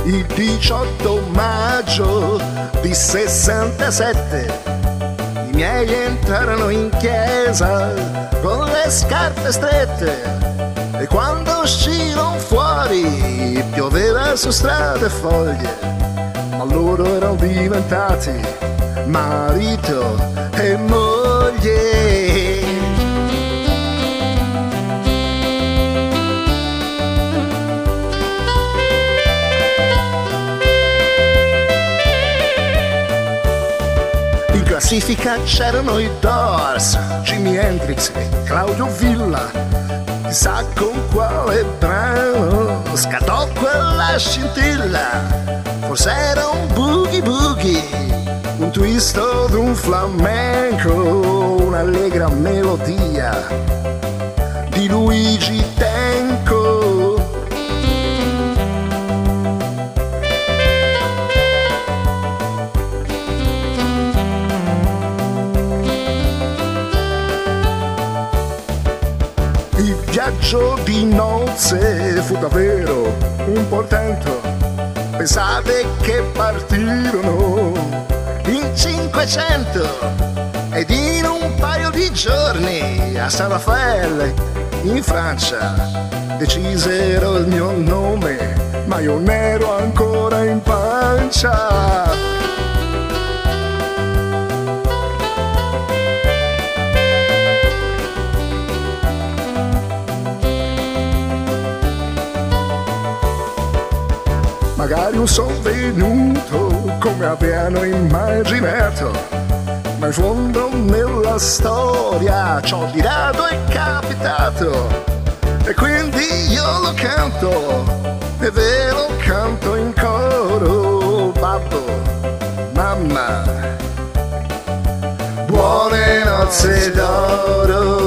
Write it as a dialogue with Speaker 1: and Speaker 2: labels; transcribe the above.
Speaker 1: Il 18 maggio di 67 i miei entrarono in chiesa con le scarpe strette e quando uscirono fuori pioveva su strade e foglie, ma loro erano diventati marito e moglie. In classifica c'erano i Doors, Jimi Hendrix e Claudio Villa. Chissà con quale brano scattò quella scintilla. Forse era un boogie boogie, un twist od un flamenco, un'allegra melodia di Luigi Tenco. Il viaggio di nozze fu davvero un portento. Pensate che partirono in 500 ed in un paio di giorni a San Raffaele in Francia decisero il mio nome, ma io ne ero ancora in pancia. Magari non sono venuto come avevano immaginato, ma in fondo nella storia ciò di rado è capitato. E quindi io lo canto, e ve lo canto in coro. Babbo, mamma, buone nozze d'oro.